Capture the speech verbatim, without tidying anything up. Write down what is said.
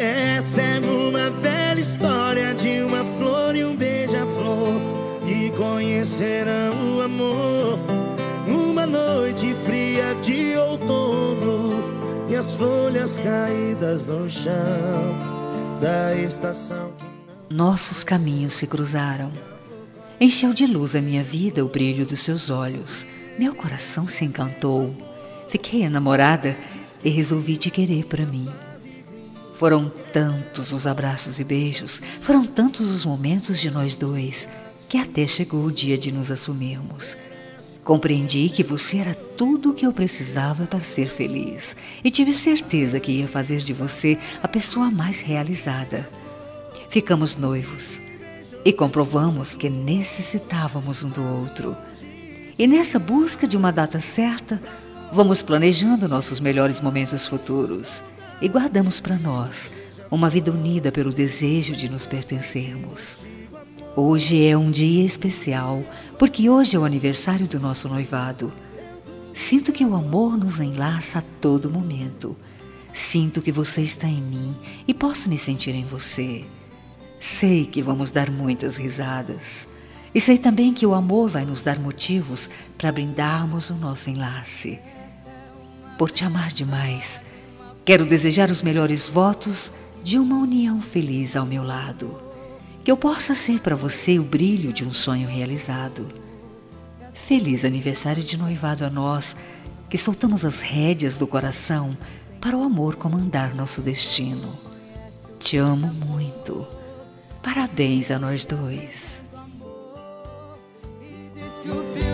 Essa é uma velha história de uma flor e um beija-flor que conhecerão o amor numa noite fria de outono, e as folhas caídas no chão da estação que não... Nossos caminhos se cruzaram. Encheu de luz a minha vida o brilho dos seus olhos. Meu coração se encantou. Fiquei enamorada e resolvi te querer para mim. Foram tantos os abraços e beijos, foram tantos os momentos de nós dois, que até chegou o dia de nos assumirmos. Compreendi que você era tudo o que eu precisava para ser feliz e tive certeza que ia fazer de você a pessoa mais realizada. Ficamos noivos e comprovamos que necessitávamos um do outro. E nessa busca de uma data certa, vamos planejando nossos melhores momentos futuros e guardamos para nós uma vida unida pelo desejo de nos pertencermos. Hoje é um dia especial, porque hoje é o aniversário do nosso noivado. Sinto que o amor nos enlaça a todo momento. Sinto que você está em mim e posso me sentir em você. Sei que vamos dar muitas risadas. E sei também que o amor vai nos dar motivos para brindarmos o nosso enlace. Por te amar demais, quero desejar os melhores votos de uma união feliz ao meu lado. Que eu possa ser para você o brilho de um sonho realizado. Feliz aniversário de noivado a nós, que soltamos as rédeas do coração para o amor comandar nosso destino. Te amo muito. Parabéns a nós dois. E diz que o fio